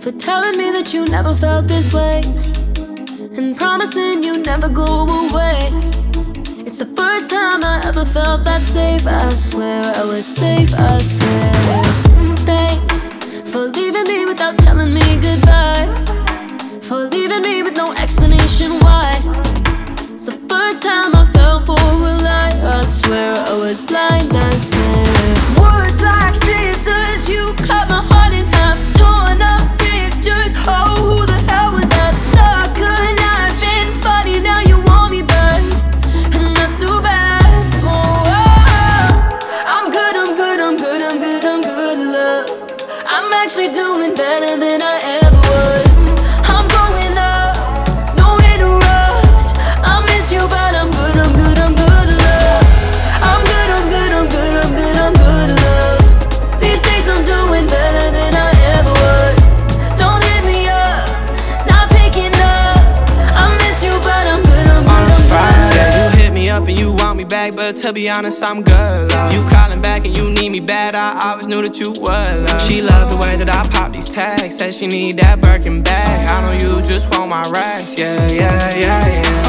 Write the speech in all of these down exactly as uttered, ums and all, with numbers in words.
for telling me that you never felt this way, and promising you never go away. It's the first time I ever felt that safe. I swear I was safe, I swear. Thanks for leaving me without telling me goodbye, for leaving me with no explanation why. It's the first time I fell for a lie. I swear I was blind, I swear. Words like scissors, you cut my heart in half, torn up pictures. Oh, who the hell was that? Stuck a knife in body, now you want me back, and that's too bad. Oh, oh, I'm good, I'm good, I'm good, I'm good, I'm good, love. I'm actually doing better than I ever was. I'm going up, don't interrupt. I miss you, but I'm good, I'm good, I'm good, love. I'm good, I'm good, I'm good, I'm good, I'm good, love. These days I'm doing better than I ever was. Don't hit me up, not picking up. I miss you, but I'm good, I'm good, I'm good, love. You hit me up and you want me back, but to be honest, I'm good, love. You calling back and you need me bad, I always knew that you would, love. She loved the way that I pop these tags, said she need that Birkin bag. I know you just want my racks, yeah, yeah, yeah,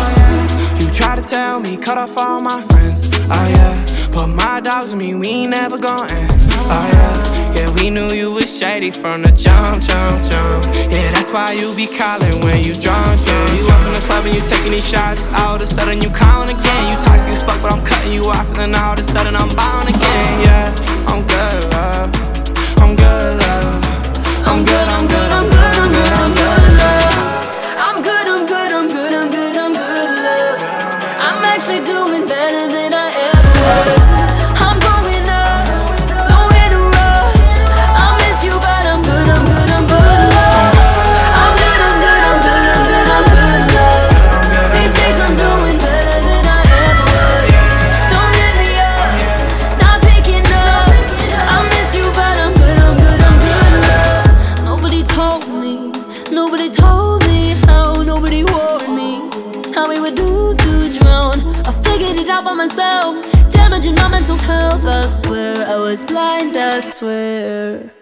yeah. You try to tell me, cut off all my friends, oh yeah. Put my dogs with me, we ain't never gon' end, oh yeah. Yeah, we knew you was shady from the jump, jump, jump. Yeah, that's why you be calling when you drunk, drunk. You up in the club and you taking these shots, all of a sudden you calling again. You toxic as fuck, but I'm cutting you off, and then all of a sudden I'm bound again. Yeah, I'm good, love. I'm good, love. I'm good, I'm good, I'm good, I'm good, I'm good, love. I'm good, I'm good, I'm good, I'm good, I'm good, love. I'm actually doing better than I ever was. I'm going up, don't interrupt. I miss you, but I'm good, I'm good, I'm good, love. I'm good, I'm good, I'm good, I'm good, I'm good, love. These days I'm doing better than I ever was. Don't hit me up, not picking up. I miss you, but I'm good, I'm good, I'm good, love. Nobody told me, nobody told me how, nobody warned me how we would do to drown. I figured it out by myself, damaging my mental health. I swear I was blind, I swear.